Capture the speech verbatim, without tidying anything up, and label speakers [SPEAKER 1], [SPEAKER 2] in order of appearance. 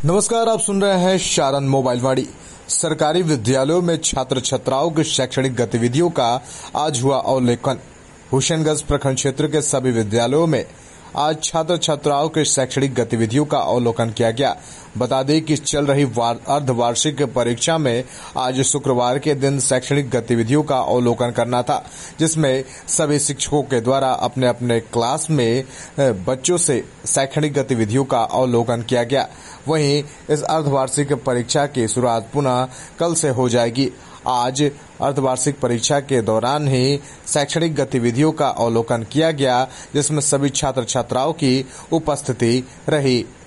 [SPEAKER 1] नमस्कार, आप सुन रहे हैं शारन मोबाइल वाणी। सरकारी विद्यालयों में छात्र छात्राओं की शैक्षणिक गतिविधियों का आज हुआ अवलोकन। हुसैनगंज प्रखंड क्षेत्र के सभी विद्यालयों में आज छात्र छात्राओं के शैक्षणिक गतिविधियों का अवलोकन किया गया। बता दें कि चल रही अर्धवार्षिक परीक्षा में आज शुक्रवार के दिन शैक्षणिक गतिविधियों का अवलोकन करना था, जिसमें सभी शिक्षकों के द्वारा अपने अपने क्लास में बच्चों से शैक्षणिक गतिविधियों का अवलोकन किया गया। वहीं इस अर्धवार्षिक परीक्षा की शुरुआत पुनः कल से हो जाएगी। आज अर्धवार्षिक परीक्षा के दौरान ही शैक्षणिक गतिविधियों का अवलोकन किया गया, जिसमें सभी छात्र छात्राओं की उपस्थिति रही।